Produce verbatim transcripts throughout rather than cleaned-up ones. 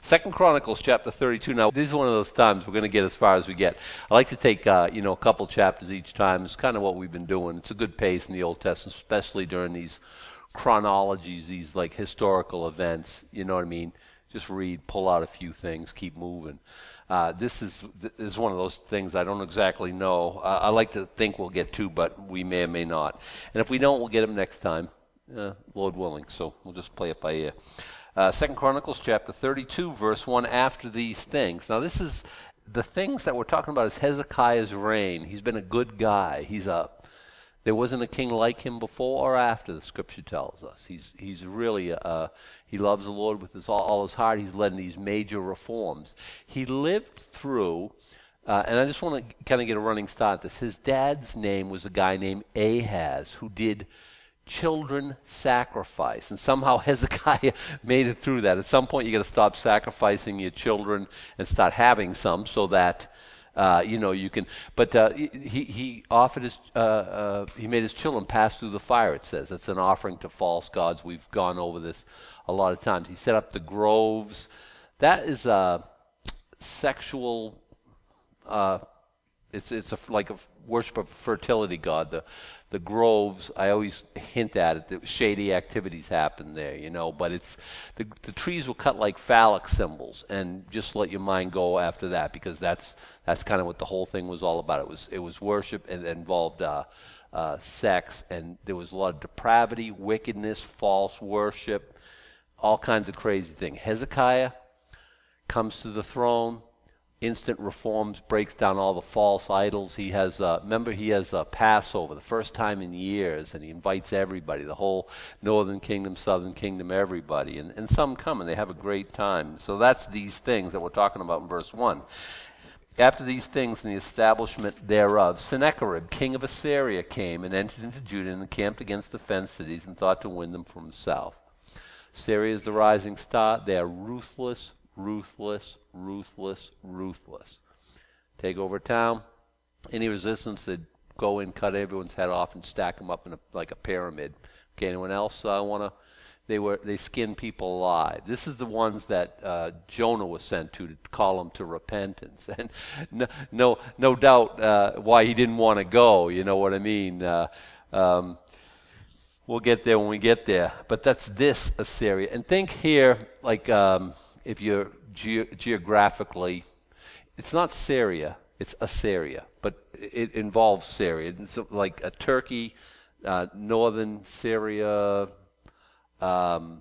Second Chronicles chapter thirty-two. Now, this is one of those times we're going to get as far as we get. I like to take, uh, you know, a couple chapters each time. It's kind of what we've been doing. It's a good pace in the Old Testament, especially during these chronologies, these like historical events. You know what I mean? Just read, pull out a few things, keep moving. Uh, this is this is one of those things I don't exactly know. Uh, I like to think we'll get to, but we may or may not. And if we don't, we'll get them next time, uh, Lord willing. So we'll just play it by ear. Uh, Second Chronicles chapter thirty-two, verse one, after these things. Now this is, the things that we're talking about is Hezekiah's reign. He's been a good guy. He's a, there wasn't a king like him before or after, the scripture tells us. He's he's really, a, he loves the Lord with his all, all his heart. He's led these major reforms. He lived through, uh, and I just want to kind of get a running start at this. His dad's name was a guy named Ahaz, who did children sacrifice, and somehow Hezekiah made it through that. At some point you got to stop sacrificing your children and start having some, so that uh, you know you can. But uh, he he offered his uh, uh, he made his children pass through the fire. It says it's an offering to false gods. We've gone over this a lot of times. He set up the groves. That is a sexual. Uh, it's it's a, like a worship of fertility god. The The groves, I always hint at it, that shady activities happen there, you know, but it's, the, the trees were cut like phallic symbols, and just let your mind go after that, because that's that's kind of what the whole thing was all about. It was it was worship, and it involved uh, uh, sex, and there was a lot of depravity, wickedness, false worship, all kinds of crazy things. Hezekiah comes to the throne. Instant reforms, breaks down all the false idols. He has, uh, remember, he has a Passover, the first time in years, and he invites everybody, the whole northern kingdom, southern kingdom, everybody. And, and some come, and they have a great time. So that's these things that we're talking about in verse one. After these things and the establishment thereof, Sennacherib, king of Assyria, came and entered into Judah and encamped against the fenced cities and thought to win them from the south. Syria is the rising star. They are ruthless, ruthless, ruthless, ruthless. Take over town. Any resistance, they'd go in, cut everyone's head off, and stack them up in a, like a pyramid. Okay, anyone else uh, want to? They were they skinned people alive. This is the ones that uh, Jonah was sent to to call them to repentance, and no no, no doubt uh, why he didn't want to go. You know what I mean? Uh, um, we'll get there when we get there. But that's this Assyria, and think here like. Um, If you're ge- geographically, it's not Syria, it's Assyria, but it involves Syria. It's like a Turkey, uh, northern Syria, um,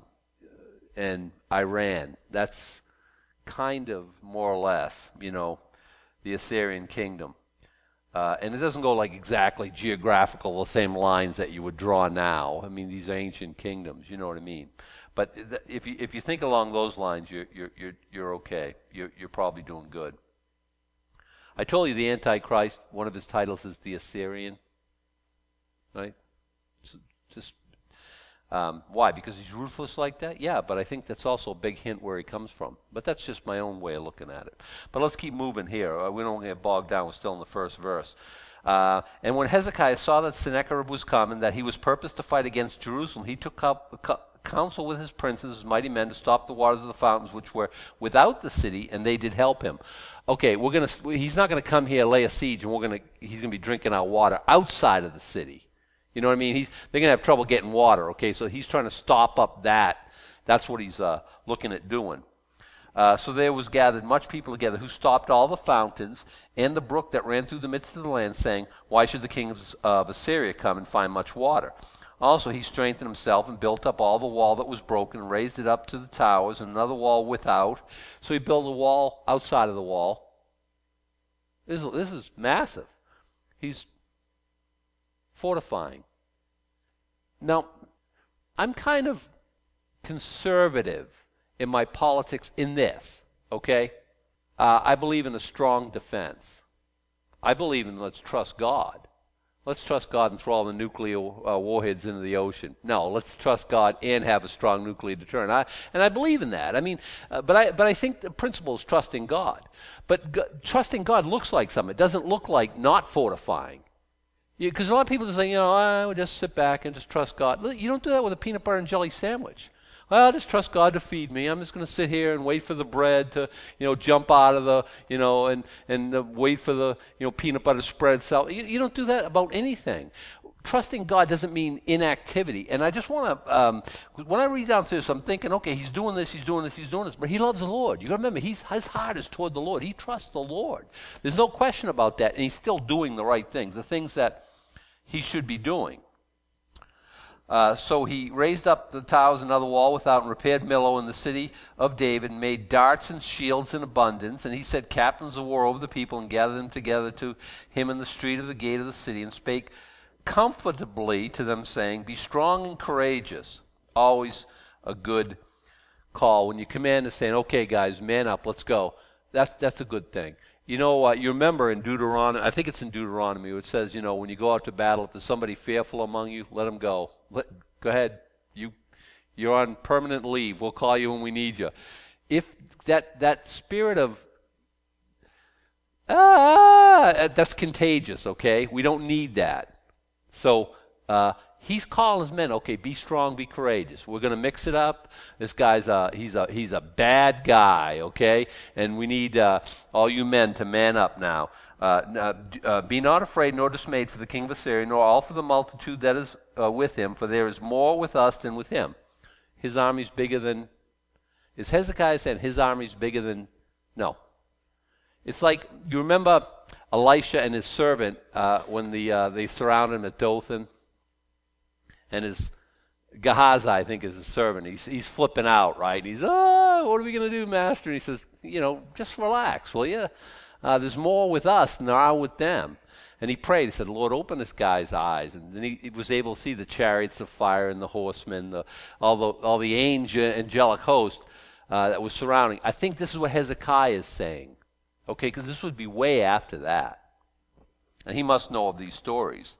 and Iran. That's kind of more or less, you know, the Assyrian kingdom. Uh, and it doesn't go like exactly geographical, the same lines that you would draw now. I mean, these are ancient kingdoms, you know what I mean? But th- if you if you think along those lines, you're you're you're, you're okay. You're you're probably doing good. I told you the Antichrist, one of his titles is the Assyrian, right? So just um, why? Because he's ruthless like that? Yeah, but I think that's also a big hint where he comes from. But that's just my own way of looking at it. But let's keep moving here. Uh, we don't get bogged down. We're still in the first verse. Uh, and when Hezekiah saw that Sennacherib was come, and that he was purposed to fight against Jerusalem, he took up counsel with his princes, his mighty men, to stop the waters of the fountains which were without the city, and they did help him. Okay, we're gonna. He's not going to come here, lay a siege, and we're going to. He's going to be drinking our water outside of the city. You know what I mean? He's, they're going to have trouble getting water. Okay, so he's trying to stop up that. That's what he's uh, looking at doing. Uh, so there was gathered much people together, who stopped all the fountains and the brook that ran through the midst of the land, saying, "Why should the king of, of Assyria come and find much water?" Also he strengthened himself and built up all the wall that was broken, and raised it up to the towers, and another wall without. So he built a wall outside of the wall. This is, this is massive. He's fortifying. Now, I'm kind of conservative in my politics in this, okay? Uh, I believe in a strong defense. I believe in let's trust God. Let's trust God and throw all the nuclear uh, warheads into the ocean. No, let's trust God and have a strong nuclear deterrent. I, and I believe in that. I mean, uh, but I but I think the principle is trusting God. But g- trusting God looks like something. It doesn't look like not fortifying. Because a lot of people just say, you know, I would just sit back and just trust God. You don't do that with a peanut butter and jelly sandwich. Well, I'll just trust God to feed me. I'm just going to sit here and wait for the bread to, you know, jump out of the, you know, and and uh, wait for the, you know, peanut butter spread itself. You, you don't do that about anything. Trusting God doesn't mean inactivity. And I just want to, um, when I read down through this, I'm thinking, okay, he's doing this, he's doing this, he's doing this, but he loves the Lord. You got to remember, he's, his heart is toward the Lord. He trusts the Lord. There's no question about that, and he's still doing the right things, the things that he should be doing. Uh, so he raised up the towers and another wall without and repaired Millo in the city of David, and made darts and shields in abundance. And he set captains of war over the people and gathered them together to him in the street of the gate of the city, and spake comfortably to them, saying, Be strong and courageous. Always a good call. When you command is saying, okay, guys, man up, let's go. That's, that's a good thing. You know, uh, you remember in Deuteronomy, I think it's in Deuteronomy, it says, you know, when you go out to battle, if there's somebody fearful among you, let him go. Let, go ahead. You, you're on permanent leave. We'll call you when we need you. If that, that spirit of, ah, that's contagious, okay? We don't need that. So uh, he's calling his men, okay, be strong, be courageous. We're going to mix it up. This guy's a, he's a, he's a bad guy, okay? And we need uh, all you men to man up now. Uh, uh, be not afraid nor dismayed for the king of Assyria, nor all for the multitude that is uh, with him, for there is more with us than with him. His army's bigger than, is Hezekiah saying his army's bigger than, no. It's like, you remember Elisha and his servant uh, when the uh, they surrounded him at Dothan, and his Gehazi, I think, is his servant. He's he's flipping out, right? He's, oh, what are we going to do, master? And he says, you know, just relax, will you? Uh, there's more with us than there are with them. And he prayed. He said, Lord, open this guy's eyes. And then he, he was able to see the chariots of fire and the horsemen, the, all the all the angel, angelic host uh, that was surrounding. I think this is what Hezekiah is saying. Okay, because this would be way after that. And he must know of these stories.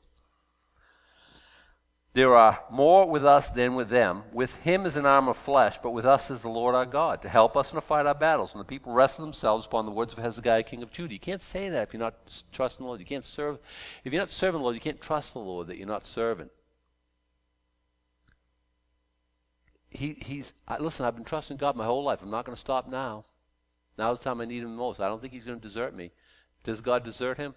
There are more with us than with them. With him is an arm of flesh, but with us is the Lord our God, to help us and to fight our battles. And the people rested themselves upon the words of Hezekiah, king of Judah. You can't say that if you're not trusting the Lord. You can't serve. If you're not serving the Lord, you can't trust the Lord that you're not serving. He, he's, I, listen, I've been trusting God my whole life. I'm not going to stop now. Now's the time I need him the most. I don't think he's going to desert me. Does God desert him?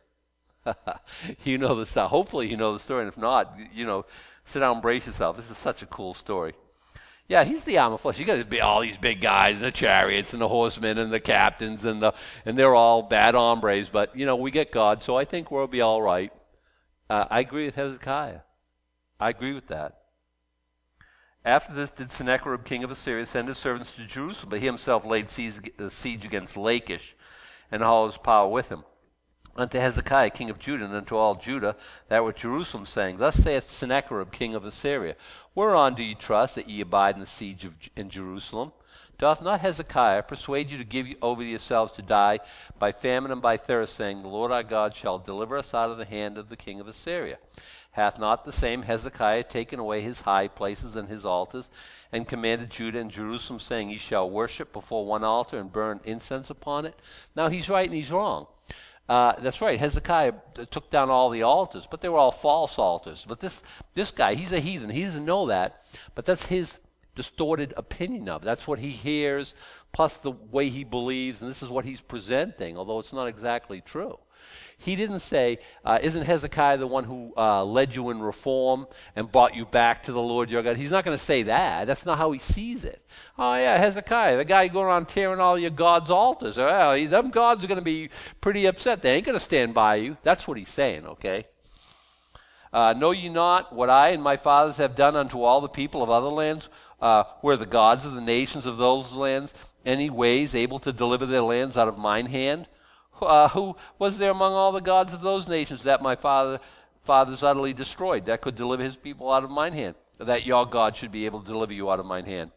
You know the stuff. Hopefully you know the story. And if not, you know, sit down and brace yourself. This is such a cool story. Yeah, he's the arm of flesh. You got to be all these big guys, and the chariots, and the horsemen, and the captains, and the and they're all bad hombres. But you know, we get God, so I think we'll be all right. Uh, I agree with Hezekiah. I agree with that. After this did Sennacherib, king of Assyria, send his servants to Jerusalem, but he himself laid siege against Lachish, and all his power with him. Unto Hezekiah, king of Judah, and unto all Judah that were at Jerusalem, saying, Thus saith Sennacherib, king of Assyria, Whereon do ye trust that ye abide in the siege of in Jerusalem? Doth not Hezekiah persuade you to give you over yourselves to die by famine and by thirst, saying, The Lord our God shall deliver us out of the hand of the king of Assyria? Hath not the same Hezekiah taken away his high places and his altars, and commanded Judah and Jerusalem, saying, Ye shall worship before one altar and burn incense upon it? Now he's right and he's wrong. Uh, that's right, Hezekiah took down all the altars, but they were all false altars. But this this guy, he's a heathen. He doesn't know that, but that's his distorted opinion of it. That's what he hears, plus the way he believes, and this is what he's presenting, although it's not exactly true. He didn't say, uh, isn't Hezekiah the one who uh, led you in reform and brought you back to the Lord your God? He's not going to say that. That's not how he sees it. Oh, yeah, Hezekiah, the guy going around tearing all your God's altars. Well, them gods are going to be pretty upset. They ain't going to stand by you. That's what he's saying, okay? Uh, know ye not what I and my fathers have done unto all the people of other lands, uh, where the gods of the nations of those lands any ways able to deliver their lands out of mine hand? Uh, who was there among all the gods of those nations that my father fathers utterly destroyed, that could deliver his people out of mine hand? That your God should be able to deliver you out of mine hand.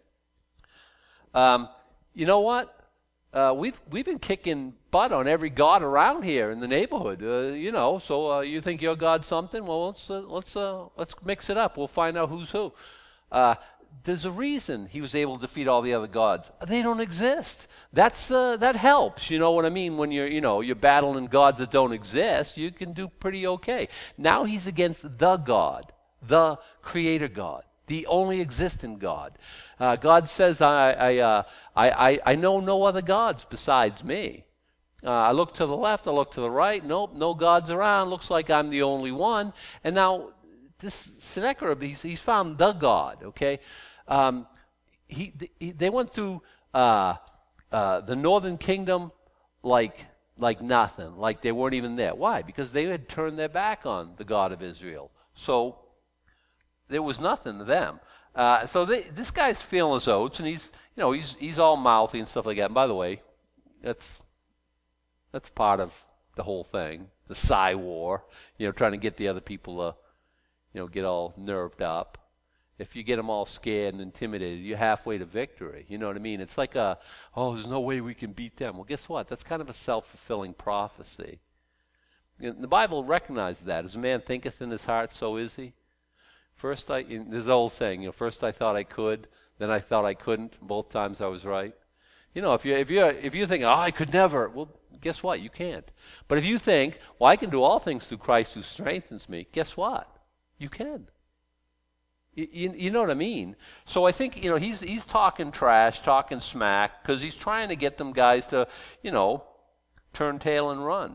Um, you know what? Uh, we've we've been kicking butt on every god around here in the neighborhood. Uh, you know, so uh, you think your God's something? Well, let's uh, let's uh, let's mix it up. We'll find out who's who. Uh, There's a reason he was able to defeat all the other gods. They don't exist. That's uh, that helps. You know what I mean? When you're you know you're battling gods that don't exist, you can do pretty okay. Now he's against the God, the Creator God. the only existent God. Uh, God says, I, I, uh, I, I, I know no other gods besides me. Uh, I look to the left, I look to the right, nope, no gods around, looks like I'm the only one. And now, this Sennacherib, he's, he's found the God, okay? Um, he, he, they went through uh, uh, the northern kingdom like, like nothing, like they weren't even there. Why? Because they had turned their back on the God of Israel. So, there was nothing to them. Uh, so they, this guy's feeling his oats, and he's, you know, he's he's all mouthy and stuff like that. And by the way, that's that's part of the whole thing, the Psy war. You know, trying to get the other people to, you know, get all nerved up. If you get them all scared and intimidated, you're halfway to victory. You know what I mean? It's like a, oh, there's no way we can beat them. Well, guess what? That's kind of a self-fulfilling prophecy. And the Bible recognizes that. As a man thinketh in his heart, so is he. First, I, there's an old saying, you know, first I thought I could, then I thought I couldn't. Both times I was right. You know, if you if you if you think, oh, I could never, well, guess what? You can't. But if you think, well, I can do all things through Christ who strengthens me, guess what? You can. You, you, you know what I mean? So I think, you know, he's he's talking trash, talking smack, because he's trying to get them guys to, you know, turn tail and run.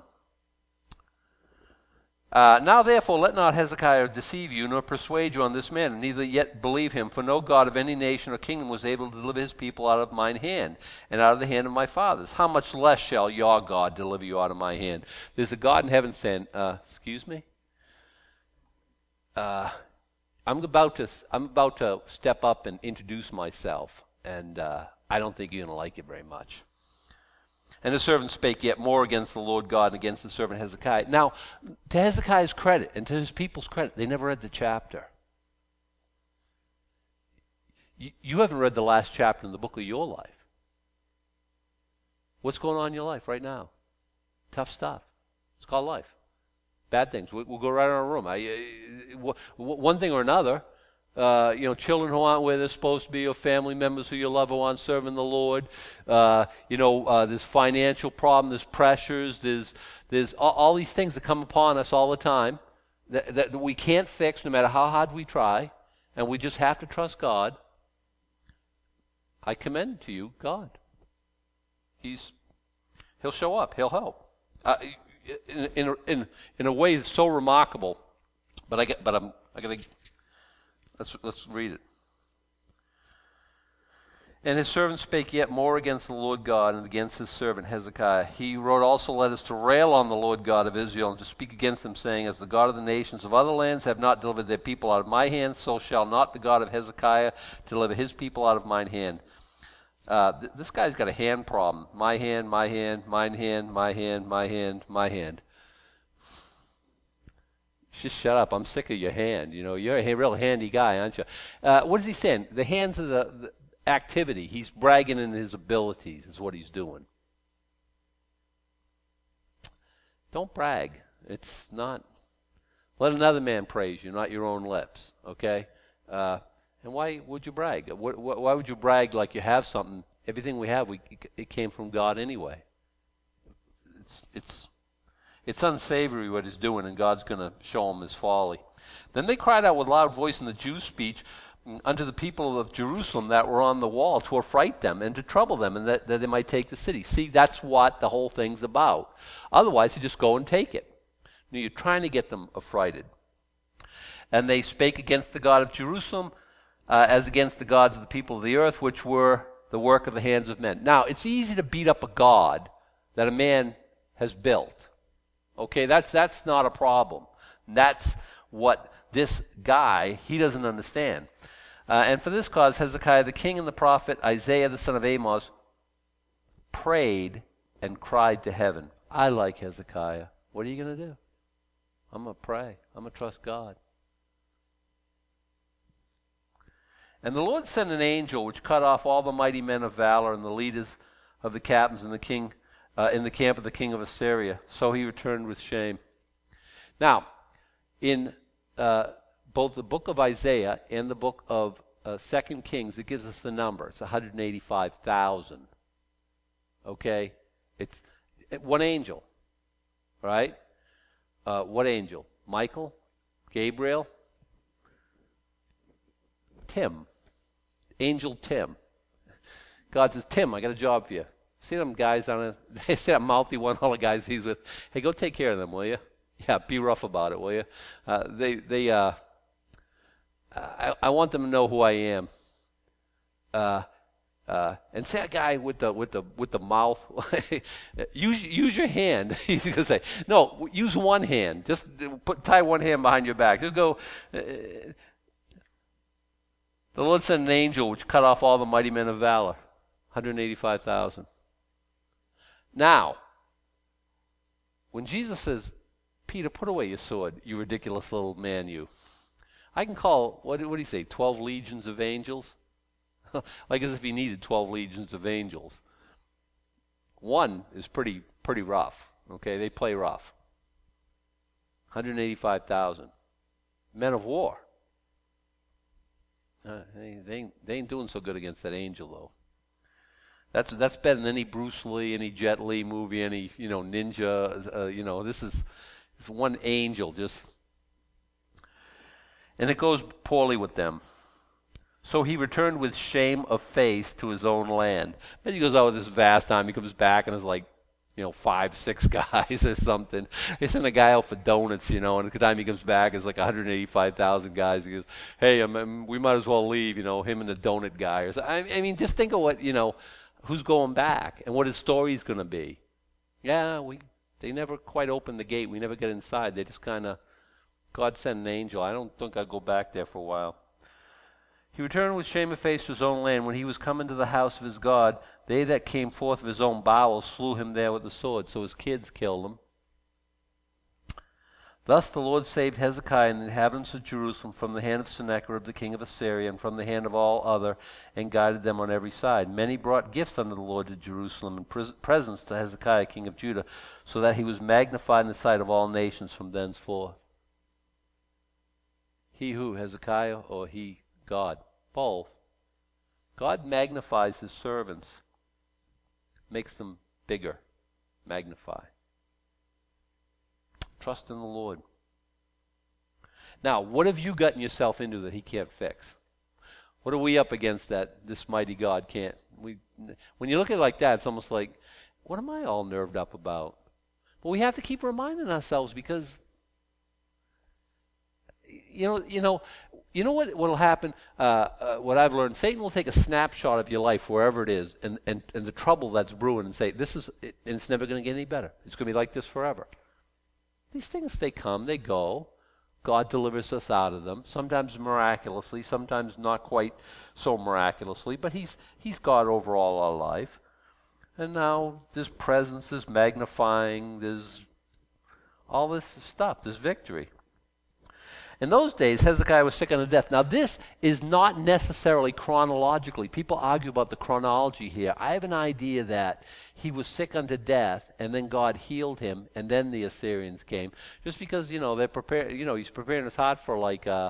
Uh, now therefore let not Hezekiah deceive you, nor persuade you on this man, neither yet believe him, for no God of any nation or kingdom was able to deliver his people out of mine hand, and out of the hand of my fathers. How much less shall your God deliver you out of my hand? There's a God in heaven saying, uh, excuse me? Uh, I'm about to I'm about to step up and introduce myself, and uh, I don't think you're going to like it very much. And the servant spake yet more against the Lord God and against the servant Hezekiah. Now, to Hezekiah's credit and to his people's credit, they never read the chapter. You, you haven't read the last chapter in the book of your life. What's going on in your life right now? Tough stuff. It's called life. Bad things. We, we'll go right in our room. I, uh, one thing or another. Uh, you know, children who aren't where they're supposed to be, or family members who you love who aren't serving the Lord. Uh, you know, uh, there's financial problem, there's pressures, there's there's all, all these things that come upon us all the time that, that we can't fix no matter how hard we try, and we just have to trust God. I commend to you God. He's He'll show up. He'll help. Uh, in, in in in a way that's so remarkable. But I get. But I'm. I gotta. Let's, let's read it. And his servant spake yet more against the Lord God and against his servant Hezekiah. He wrote also letters to rail on the Lord God of Israel and to speak against him, saying, as the God of the nations of other lands have not delivered their people out of my hand, so shall not the God of Hezekiah deliver his people out of mine hand. Uh, th- this guy's got a hand problem. My hand, my hand, mine hand, my hand, my hand, my hand. Just shut up. I'm sick of your hand. You know, you're a real handy guy, aren't you? Uh, what is he saying? The hands of the, the activity. He's bragging in his abilities is what he's doing. Don't brag. It's not. Let another man praise you, not your own lips, okay? Uh, and why would you brag? Why would you brag like you have something? Everything we have, we, it came from God anyway. It's it's... It's unsavory what he's doing, and God's going to show him his folly. Then they cried out with loud voice in the Jews' speech unto the people of Jerusalem that were on the wall to affright them and to trouble them, and that, that they might take the city. See, that's what the whole thing's about. Otherwise, you just go and take it. You know, you're trying to get them affrighted. And they spake against the God of Jerusalem uh, as against the gods of the people of the earth, which were the work of the hands of men. Now, it's easy to beat up a god that a man has built. Okay, that's that's not a problem. That's what this guy, he doesn't understand. Uh, and for this cause, Hezekiah the king and the prophet Isaiah the son of Amos prayed and cried to heaven. I like Hezekiah. What are you going to do? I'm going to pray. I'm going to trust God. And the Lord sent an angel which cut off all the mighty men of valor and the leaders of the captains and the king Uh, in the camp of the king of Assyria. So he returned with shame. Now, in uh, both the book of Isaiah and the book of uh, Second Kings, it gives us the number. It's one hundred eighty-five thousand. Okay? It's one angel, right? Uh, what angel? Michael? Gabriel? Tim, Angel Tim. God says, Tim, I got a job for you. See them guys on a, they see that mouthy one, all the guys he's with. Hey, go take care of them, will you? Yeah, be rough about it, will you? Uh, they, they, uh, I, I want them to know who I am. Uh, uh, and say that guy with the with the with the mouth. use use your hand. He's gonna say, no, use one hand. Just put tie one hand behind your back. Just go. Uh, the Lord sent an angel which cut off all the mighty men of valor, one hundred eighty-five thousand. Now, when Jesus says, Peter, put away your sword, you ridiculous little man, you. I can call, what, what did he say, twelve legions of angels? Like as if he needed twelve legions of angels. One is pretty pretty rough, okay? They play rough. one hundred eighty-five thousand. Men of war. Uh, they, they, ain't, they ain't doing so good against that angel, though. That's that's better than any Bruce Lee, any Jet Li movie, any, you know, ninja. Uh, you know, this is, this one angel just... And it goes poorly with them. So he returned with shame of face to his own land. Then he goes out with this vast army. He comes back and there's like, you know, five, six guys or something. They send a guy out for donuts, you know, and the time he comes back, it's like one hundred eighty-five thousand guys. He goes, hey, um, um, we might as well leave, you know, him and the donut guy. Or so. I, I mean, just think of what, you know, who's going back and what his story's going to be. Yeah, we they never quite opened the gate. We never get inside. They just kind of, God sent an angel. I don't think I'll go back there for a while. He returned with shame of face to his own land. When he was come into the house of his God, they that came forth of his own bowels slew him there with the sword. So his kids killed him. Thus the Lord saved Hezekiah and the inhabitants of Jerusalem from the hand of Sennacherib the king of Assyria, and from the hand of all other, and guided them on every side. Many brought gifts unto the Lord to Jerusalem, and pres- presents to Hezekiah king of Judah, so that he was magnified in the sight of all nations from thenceforth. He who, Hezekiah, or he, God? Both. God magnifies his servants, makes them bigger, magnify. Trust in the Lord. Now, what have you gotten yourself into that he can't fix? What are we up against that this mighty God can't? We, when you look at it like that, it's almost like, what am I all nerved up about? But we have to keep reminding ourselves because, you know, you know, you know what will happen? Uh, uh, what I've learned, Satan will take a snapshot of your life wherever it is, and, and, and the trouble that's brewing, and say, "This is, it, and it's never going to get any better. It's going to be like this forever." These things, they come, they go. God delivers us out of them. Sometimes miraculously, sometimes not quite so miraculously, but He's He's God over all our life. And now there's presence, there's magnifying, there's all this stuff, there's victory. In those days, Hezekiah was sick unto death. Now, this is not necessarily chronologically. People argue about the chronology here. I have an idea that he was sick unto death, and then God healed him, and then the Assyrians came. Just because, you know, they're prepared, you know, he's preparing his heart for like, uh,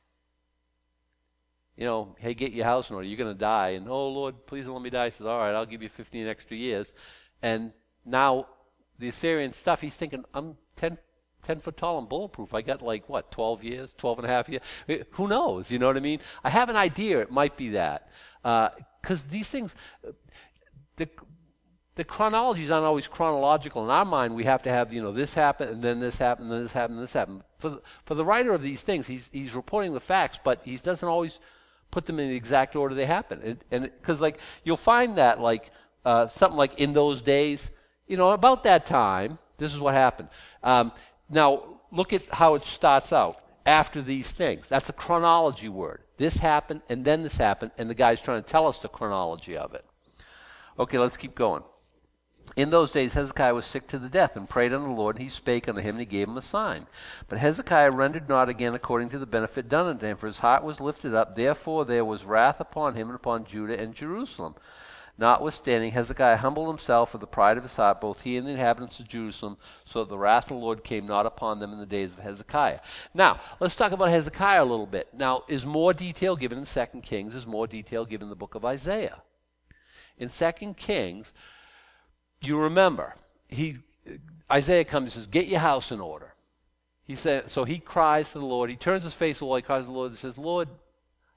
you know, hey, get your house in order. You're going to die. And, oh, Lord, please don't let me die. He says, all right, I'll give you fifteen extra years. And now the Assyrian stuff, he's thinking, I'm ten ten foot tall and bulletproof. I got like, what, twelve years, twelve and a half years? Who knows? You know what I mean? I have an idea it might be that. Because uh, these things, the, the chronologies aren't always chronological. In our mind, we have to have, you know, this happened, and then this happened, and then this happened, and this happened. For the, for the writer of these things, he's, he's reporting the facts, but he doesn't always put them in the exact order they happen. And because, like, you'll find that, like, uh, something like in those days, you know, about that time, this is what happened. Um, Now, look at how it starts out. After these things. That's a chronology word. This happened, and then this happened, and the guy's trying to tell us the chronology of it. Okay, let's keep going. In those days, Hezekiah was sick to the death, and prayed unto the Lord, and he spake unto him, and he gave him a sign. But Hezekiah rendered not again according to the benefit done unto him, for his heart was lifted up. Therefore there was wrath upon him, and upon Judah and Jerusalem. Notwithstanding, Hezekiah humbled himself for the pride of his heart, both he and the inhabitants of Jerusalem, so that the wrath of the Lord came not upon them in the days of Hezekiah. Now, let's talk about Hezekiah a little bit. Now, is more detail given in Second Kings, is more detail given in the book of Isaiah. In Second Kings, you remember, he Isaiah comes and says, get your house in order. He said, so he cries to the Lord. He turns his face away, he cries to the Lord and says, Lord,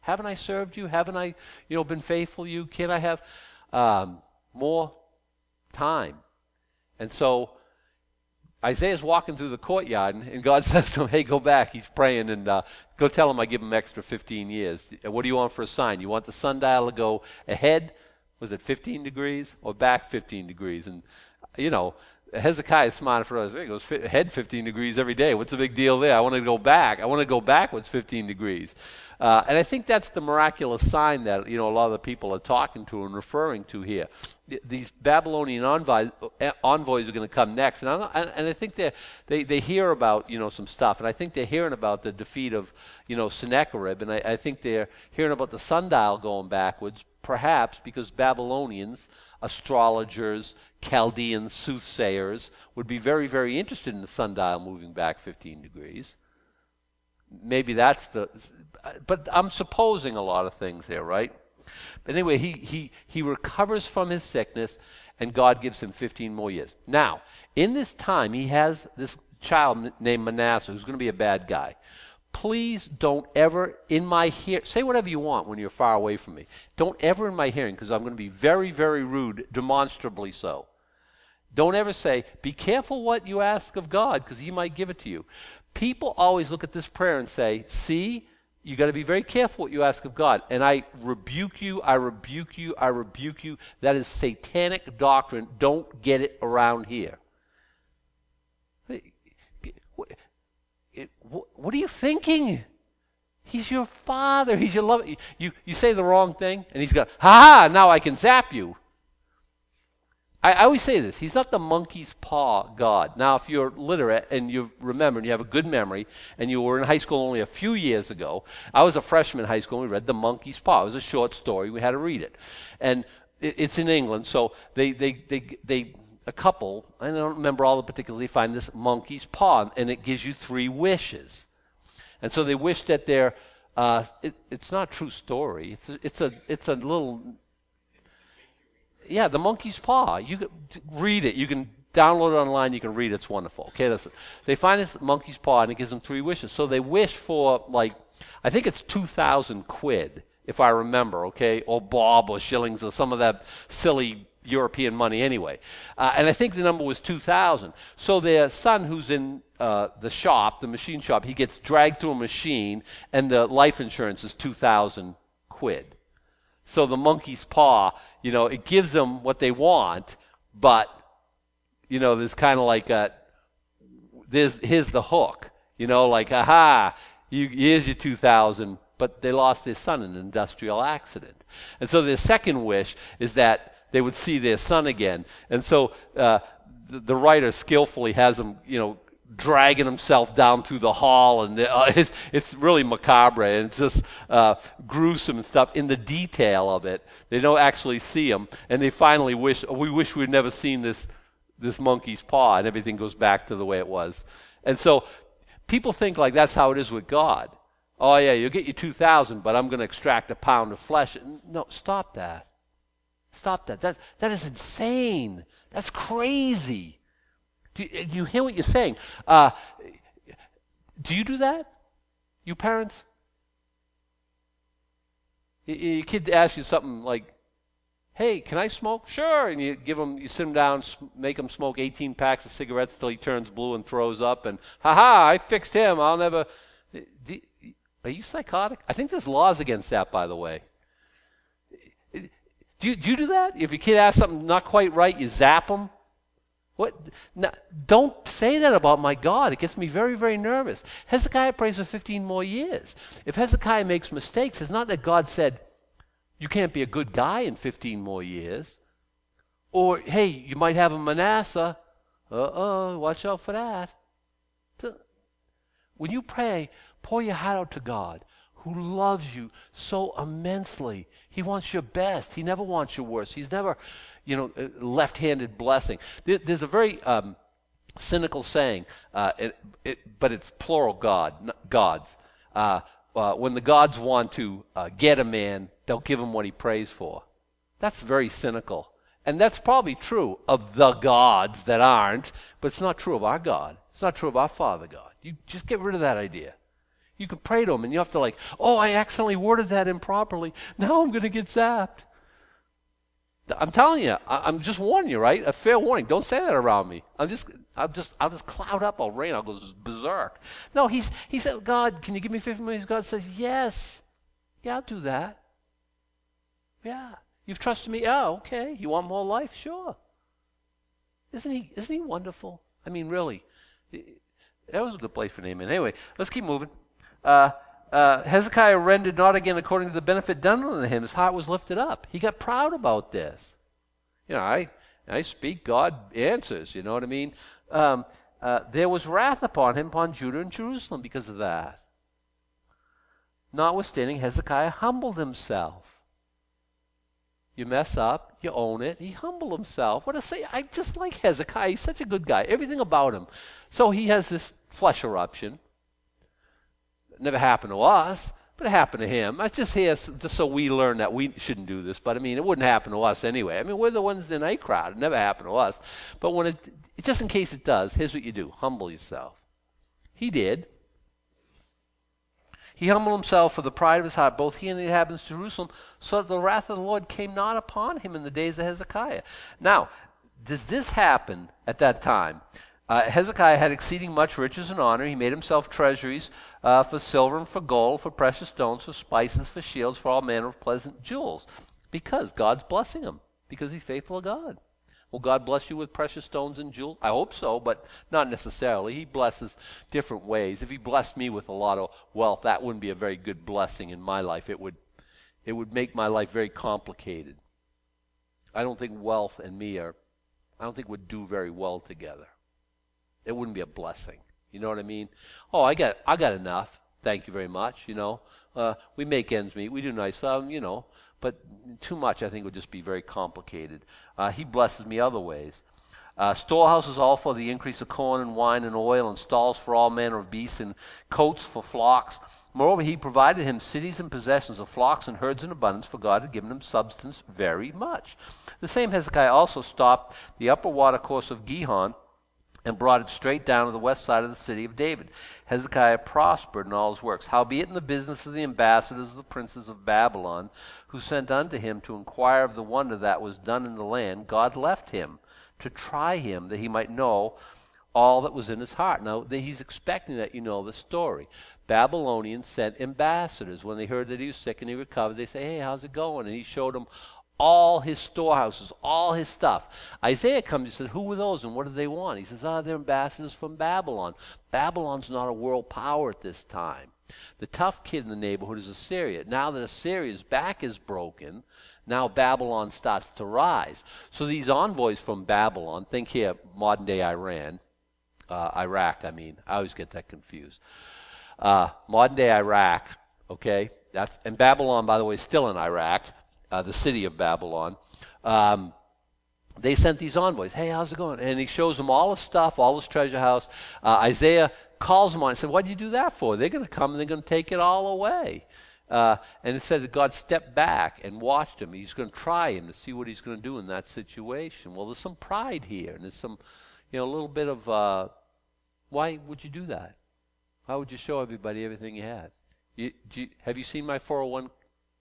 Haven't I served you? Haven't I, you know, been faithful to you? Can't I have um, more time? And so Isaiah's walking through the courtyard, and, and God says to him, hey, go back. He's praying, and uh, go tell him I give him extra fifteen years. What do you want for a sign? You want the sundial to go ahead, was it fifteen degrees, or back fifteen degrees? And, you know, Hezekiah is smiling for us. He goes ahead fifteen degrees every day. What's the big deal there? I want to go back. I want to go backwards fifteen degrees. Uh, and I think that's the miraculous sign that, you know, a lot of the people are talking to and referring to here. These Babylonian envoys, envoys are going to come next, and I, and I think they they they hear about, you know, some stuff, and I think they're hearing about the defeat of, you know, Sennacherib, and I, I think they're hearing about the sundial going backwards, perhaps because Babylonians, astrologers, Chaldean soothsayers would be very, very interested in the sundial moving back fifteen degrees. Maybe that's the, but I'm supposing a lot of things here, right? But anyway, he, he, he recovers from his sickness, and God gives him fifteen more years. Now, in this time, he has this child named Manasseh who's going to be a bad guy. Please don't ever in my hearing, say whatever you want when you're far away from me. Don't ever in my hearing, because I'm going to be very, very rude, demonstrably so. Don't ever say, be careful what you ask of God, because he might give it to you. People always look at this prayer and say, see, you got to be very careful what you ask of God. And I rebuke you, I rebuke you, I rebuke you. That is satanic doctrine. Don't get it around here. What are you thinking? He's your father. He's your lover. You, you say the wrong thing, and he's going, ha-ha, now I can zap you. I, I always say this. He's not the monkey's paw God. Now, if you're literate and you've remembered, you have a good memory, and you were in high school only a few years ago. I was a freshman in high school, and we read The Monkey's Paw. It was a short story. We had to read it. And it, it's in England, so they, they, they, they, a couple, I don't remember all the particulars, they find this monkey's paw, and it gives you three wishes. And so they wish that their, uh, it, it's not a true story. It's a, it's a, it's a little... Yeah, The Monkey's Paw. You can read it. You can download it online. You can read it. It's wonderful. Okay, that's, they find this monkey's paw, and it gives them three wishes. So they wish for, like, I think it's two thousand quid, if I remember, okay, or bob or shillings or some of that silly European money anyway. Uh, and I think the number was two thousand. So their son, who's in uh, the shop, the machine shop, he gets dragged through a machine, and the life insurance is two thousand quid. So the monkey's paw, you know, it gives them what they want, but, you know, there's kind of like a, there's, here's the hook, you know, like, aha, you, here's your two thousand, but they lost their son in an industrial accident. And so their second wish is that they would see their son again. And so uh, the, the writer skillfully has them, you know, dragging himself down through the hall, and the, uh, it's, it's really macabre, and it's just uh, gruesome and stuff in the detail of it. They don't actually see him, and they finally wish, we wish we'd never seen this, this monkey's paw, and everything goes back to the way it was. And so people think like that's how it is with God. Oh yeah, you'll get your two thousand, but I'm going to extract a pound of flesh. No, stop that. Stop that. That, that is insane. That's crazy. Do you, do you hear what you're saying? Uh, do you do that? You parents? Y- your kid asks you something like, hey, can I smoke? Sure. And you give him, you sit him down, make him smoke eighteen packs of cigarettes till he turns blue and throws up, and ha-ha, I fixed him. I'll never... Do, are you psychotic? I think there's laws against that, by the way. Do you, do you do that? If your kid asks something not quite right, you zap him? What? Now, don't say that about my God. It gets me very, very nervous. Hezekiah prays for fifteen more years. If Hezekiah makes mistakes, it's not that God said, you can't be a good guy in fifteen more years. Or, hey, you might have a Manasseh. Uh-oh, watch out for that. When you pray, pour your heart out to God, who loves you so immensely. He wants your best. He never wants your worst. He's never... you know, left-handed blessing. There's a very um, cynical saying, uh, it, it, but it's plural God, gods. Uh, uh, when the gods want to uh, get a man, they'll give him what he prays for. That's very cynical. And that's probably true of the gods that aren't, but it's not true of our God. It's not true of our Father God. You just get rid of that idea. You can pray to him, and you have to like, oh, I accidentally worded that improperly. Now I'm going to get zapped. I'm telling you, I, I'm just warning you, right? A fair warning. Don't say that around me. I'm just, I'll just, I'll just cloud up. I'll rain. I'll go berserk. No, he's, he said, God, can you give me fifty million? God says, yes. Yeah, I'll do that. Yeah. You've trusted me? Yeah, okay. You want more life? Sure. Isn't he, isn't he wonderful? I mean, really. That was a good place for Naaman. Anyway, let's keep moving. Uh, uh, Hezekiah rendered not again according to the benefit done unto him. His heart was lifted up. He got proud about this. You know, I, I speak, God answers. You know what I mean? Um, uh, there was wrath upon him, upon Judah and Jerusalem because of that. Notwithstanding, Hezekiah humbled himself. You mess up, you own it. He humbled himself. What I say, I just like Hezekiah. He's such a good guy. Everything about him. So he has this flesh eruption. It never happened to us, but it happened to him. I just here just so we learn that we shouldn't do this. But I mean, it wouldn't happen to us anyway. I mean, we're the ones in the night crowd. It never happened to us. But when it, just in case it does, here's what you do: humble yourself. He did. He humbled himself for the pride of his heart, both he and the inhabitants of Jerusalem, so that the wrath of the Lord came not upon him in the days of Hezekiah. Now, does this happen at that time? Uh, Hezekiah had exceeding much riches and honor. He made himself treasuries uh, for silver and for gold, for precious stones, for spices, for shields, for all manner of pleasant jewels, because God's blessing him, because he's faithful to God. Will God bless you with precious stones and jewels? I hope so, but not necessarily. He blesses different ways. If he blessed me with a lot of wealth, that wouldn't be a very good blessing in my life. It would, it would make my life very complicated. I don't think wealth and me are, I don't think would do very well together. It wouldn't be a blessing. You know what I mean? Oh, I got, I got enough. Thank you very much. You know, uh, we make ends meet. We do nice, um, you know. But too much, I think, would just be very complicated. Uh, he blesses me other ways. Uh, storehouses all for the increase of corn and wine and oil, and stalls for all manner of beasts, and coats for flocks. Moreover, he provided him cities and possessions of flocks and herds in abundance, for God had given him substance very much. The same Hezekiah also stopped the upper water course of Gihon, and brought it straight down to the west side of the city of David. Hezekiah prospered in all his works. Howbeit in the business of the ambassadors of the princes of Babylon, who sent unto him to inquire of the wonder that was done in the land, God left him to try him, that he might know all that was in his heart. Now, he's expecting that you know the story. Babylonians sent ambassadors. When they heard that he was sick and he recovered, they say, hey, how's it going? And he showed them all his storehouses, all his stuff. Isaiah comes and says, who were those and what did they want? He says, oh, they're ambassadors from Babylon. Babylon's not a world power at this time. The tough kid in the neighborhood is Assyria. Now that Assyria's back is broken, now Babylon starts to rise. So these envoys from Babylon, think here, modern day Iran, uh, Iraq, I mean, I always get that confused. Uh, modern day Iraq, okay, that's, and Babylon, by the way, is still in Iraq. Uh, the city of Babylon, um, they sent these envoys. Hey, how's it going? And he shows them all his stuff, all his treasure house. Uh, Isaiah calls them on and said, what did you do that for? They're going to come and they're going to take it all away. Uh, and it said that God stepped back and watched him. He's going to try him to see what he's going to do in that situation. Well, there's some pride here, and there's some, you know, a little bit of, uh, why would you do that? Why would you show everybody everything you had? You, do you, have you seen my four oh one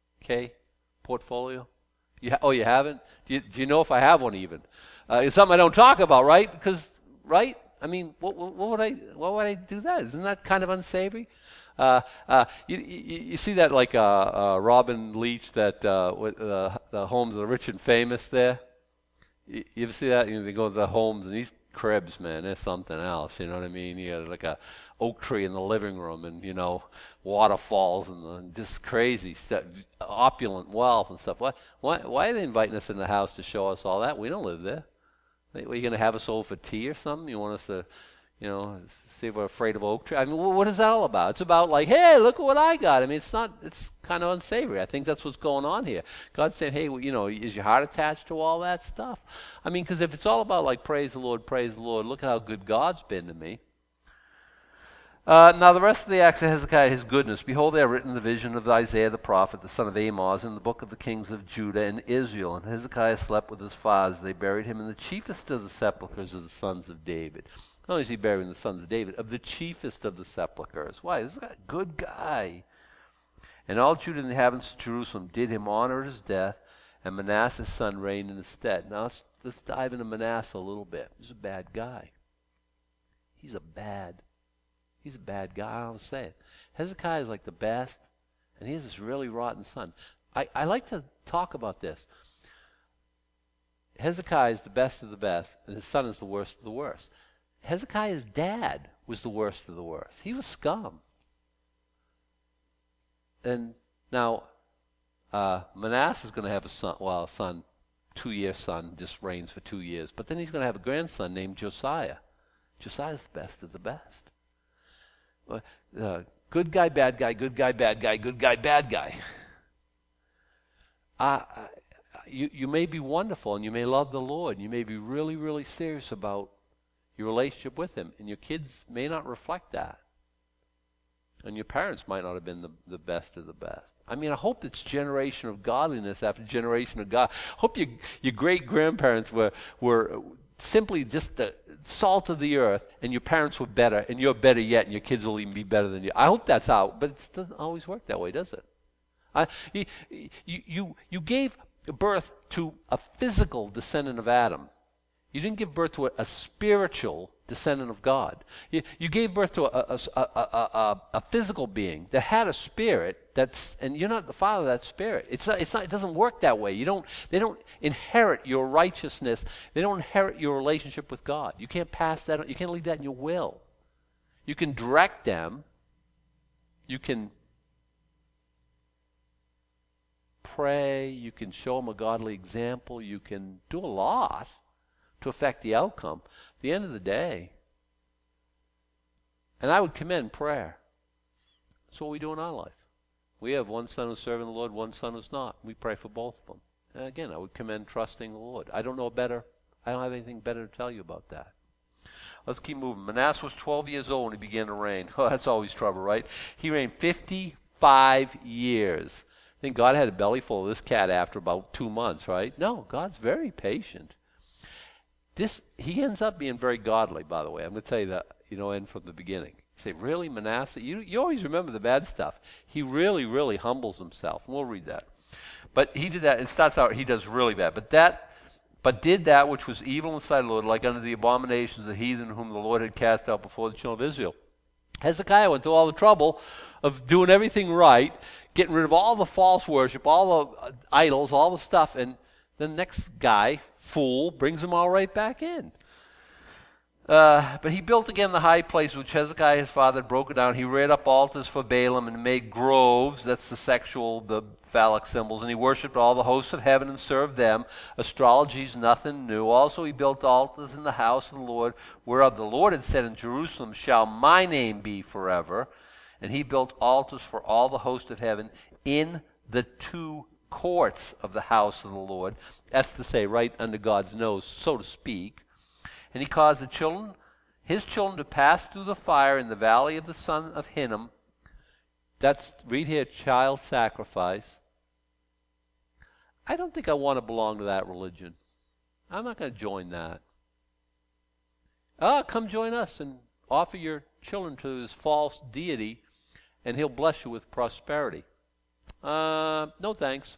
k? Portfolio? You ha- oh, you haven't? Do you, do you know if I have one even? Uh, it's something I don't talk about, right? Because, right? I mean, what, what, what would I? Why would I do that? Isn't that kind of unsavory? Uh, uh, you, you, you see that like uh, uh, Robin Leach, that uh, with, uh, the homes of the rich and famous there. You, you ever see that? You know, they go to the homes and these cribs, man, they're something else. You know what I mean? You got like a oak tree in the living room, and you know, waterfalls and, and just crazy stuff, opulent wealth and stuff. Why, why, why are they inviting us in the house to show us all that? We don't live there. Are you going to have us over for tea or something? You want us to, you know, see if we're afraid of oak tree? I mean, what is that all about? It's about like, hey, look at what I got. I mean, it's not. It's kind of unsavory. I think that's what's going on here. God's saying, hey, you know, is your heart attached to all that stuff? I mean, because if it's all about like, praise the Lord, praise the Lord, look at how good God's been to me. Uh, now the rest of the acts of Hezekiah, his goodness, behold, they are written in the vision of Isaiah the prophet, the son of Amoz, in the book of the kings of Judah and Israel. And Hezekiah slept with his fathers. They buried him in the chiefest of the sepulchres of the sons of David. Not only is he buried in the sons of David, of the chiefest of the sepulchres. Why? This is a good guy. And all Judah and the inhabitants of Jerusalem did him honor at his death, and Manasseh's son reigned in his stead. Now let's, let's dive into Manasseh a little bit. He's a bad guy. He's a bad, he's a bad guy. I don't say it. Hezekiah is like the best, and he has this really rotten son. I, I like to talk about this. Hezekiah is the best of the best, and his son is the worst of the worst. Hezekiah's dad was the worst of the worst. He was scum. And now, uh, Manasseh is going to have a son, well, a son, two-year son, just reigns for two years. But then he's going to have a grandson named Josiah. Josiah's the best of the best. Uh, good guy, bad guy, good guy, bad guy, good guy, bad guy. Uh, you, you may be wonderful, and you may love the Lord, and you may be really, really serious about your relationship with him, and your kids may not reflect that. And your parents might not have been the, the best of the best. I mean, I hope it's generation of godliness after generation of God. I hope your, your great-grandparents were, were simply just the salt of the earth, and your parents were better, and you're better yet, and your kids will even be better than you. I hope that's out, but it doesn't always work that way, does it? I, you, you, you gave birth to a physical descendant of Adam. You didn't give birth to a, a spiritual descendant of God. You, you gave birth to a, a, a, a, a physical being that had a spirit, that's, and you're not the father of that spirit. It's not, it's not, it doesn't work that way. You don't, they don't inherit your righteousness. They don't inherit your relationship with God. You can't pass that on. You can't leave that in your will. You can direct them. You can pray. You can show them a godly example. You can do a lot to affect the outcome. At the end of the day, and I would commend prayer. That's what we do in our life. We have one son who's serving the Lord, one son who's not. We pray for both of them. And again, I would commend trusting the Lord. I don't know better. I don't have anything better to tell you about that. Let's keep moving. Manasseh was twelve years old when he began to reign. Oh, that's always trouble, right? He reigned fifty-five years. I think God had a belly full of this cat after about two months, right? No, God's very patient. This, he ends up being very godly, by the way. I'm going to tell you that, you know, and from the beginning. You say, really, Manasseh? You, you always remember the bad stuff. He really, really humbles himself. And we'll read that. But he did that. It starts out, he does really bad. But that, but did that which was evil in the sight of the Lord, like unto the abominations of the heathen whom the Lord had cast out before the children of Israel. Hezekiah went through all the trouble of doing everything right, getting rid of all the false worship, all the uh, idols, all the stuff, and the next guy, fool, brings them all right back in. Uh, but he built again the high place which Hezekiah his father had broken down. He reared up altars for Baalim and made groves, that's the sexual, the phallic symbols, and he worshipped all the hosts of heaven and served them. Astrology's nothing new. Also he built altars in the house of the Lord, whereof the Lord had said, in Jerusalem shall my name be forever. And he built altars for all the host of heaven in the two courts of the house of the Lord. That's to say, right under God's nose, so to speak. And he caused the children, his children, to pass through the fire in the valley of the son of Hinnom. That's, read here, child sacrifice. I don't think I want to belong to that religion. I'm not going to join that. Ah, come join us and offer your children to this false deity, and he'll bless you with prosperity. Uh, no thanks.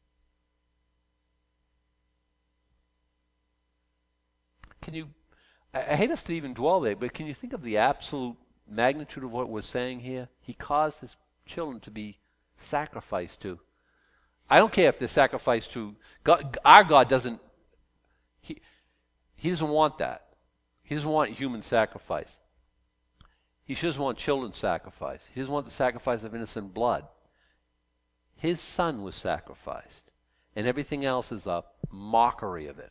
Can you, I, I hate us to even dwell there, but can you think of the absolute magnitude of what we're saying here? He caused his children to be sacrificed to. I don't care if they're sacrificed to, God, our God doesn't, he, he doesn't want that. He doesn't want human sacrifice. He doesn't want children's sacrifice. He doesn't want the sacrifice of innocent blood. His son was sacrificed, and everything else is a mockery of it.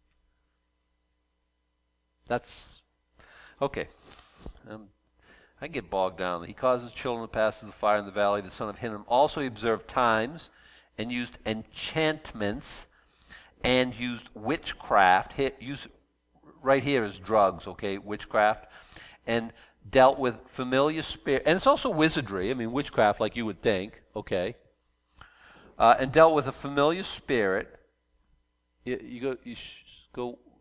That's, okay. Um, I get bogged down. He caused his children to pass through the fire in the valley, the son of Hinnom. Also he observed times and used enchantments and used witchcraft. He, used, right here is drugs, okay, witchcraft. And dealt with familiar spirit. And it's also wizardry. I mean, witchcraft like you would think, okay. Uh, and dealt with a familiar spirit. You, you go, you sh- go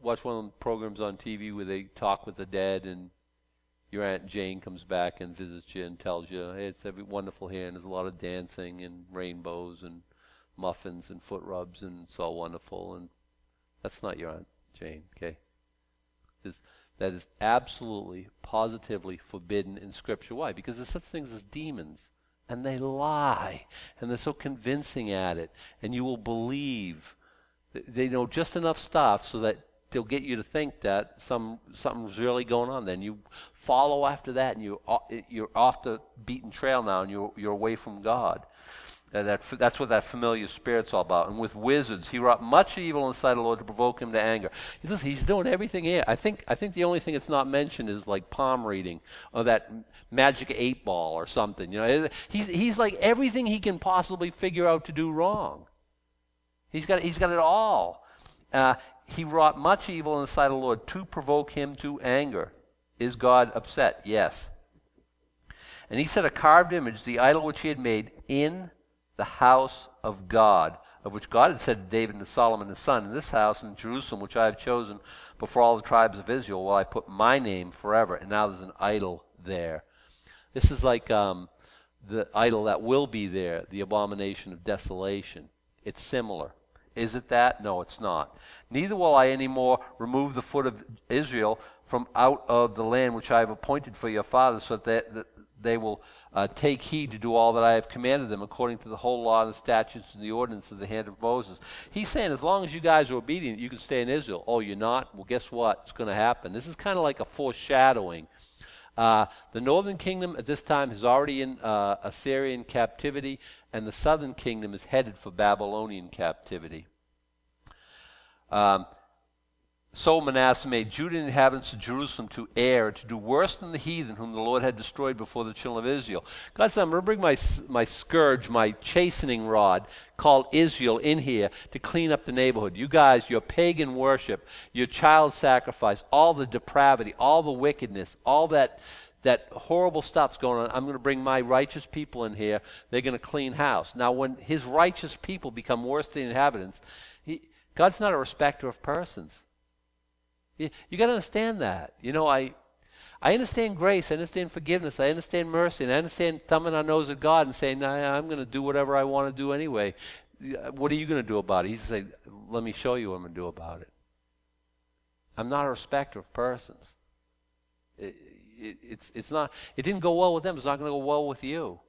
watch one of the programs on T V where they talk with the dead, and your Aunt Jane comes back and visits you and tells you, hey, it's every wonderful here, and there's a lot of dancing and rainbows and muffins and foot rubs, and it's all wonderful. And that's not your Aunt Jane, okay? This, that is absolutely, positively forbidden in Scripture. Why? Because there's such things as demons, and they lie, and they're so convincing at it, and you will believe. They know just enough stuff so that they'll get you to think that some something's really going on. Then you follow after that, and you you're off the beaten trail now, and you're you're away from God. And that that's what that familiar spirit's all about. And with wizards, he wrought much evil in the sight of the Lord to provoke him to anger. He's, he's doing everything here. I think I think the only thing that's not mentioned is like palm reading or that magic eight ball or something. You know, he's he's like everything he can possibly figure out to do wrong. He's got he's got it all. Uh, he wrought much evil in the sight of the Lord to provoke him to anger. Is God upset? Yes. And he set a carved image, the idol which he had made, in the house of God, of which God had said to David and to Solomon his son, in this house in Jerusalem, which I have chosen before all the tribes of Israel, will I put my name forever. And now there's an idol there. This is like um, the idol that will be there, the abomination of desolation. It's similar. Is it that? No, it's not. Neither will I any more remove the foot of Israel from out of the land which I have appointed for your fathers, so that, that they will uh, take heed to do all that I have commanded them, according to the whole law and the statutes and the ordinance of the hand of Moses. He's saying, as long as you guys are obedient, you can stay in Israel. Oh, you're not? Well, guess what? It's going to happen. This is kind of like a foreshadowing. Uh, the northern kingdom at this time is already in uh, Assyrian captivity, and the southern kingdom is headed for Babylonian captivity. Um, so Manasseh made Judah and the inhabitants of Jerusalem to err, to do worse than the heathen whom the Lord had destroyed before the children of Israel. God said, I'm going to bring my, my scourge, my chastening rod, called Israel, in here to clean up the neighborhood. You guys, your pagan worship, your child sacrifice, all the depravity, all the wickedness, all that that horrible stuff's going on. I'm going to bring my righteous people in here. They're going to clean house. Now, when his righteous people become worse than the inhabitants, he, God's not a respecter of persons. You, you got to understand that. You know, I I understand grace, I understand forgiveness, I understand mercy, and I understand thumbing our nose at God and saying, nah, I'm going to do whatever I want to do anyway. What are you going to do about it? He's saying, let me show you what I'm going to do about it. I'm not a respecter of persons. It, it, it's it's not. It didn't go well with them. It's not going to go well with you.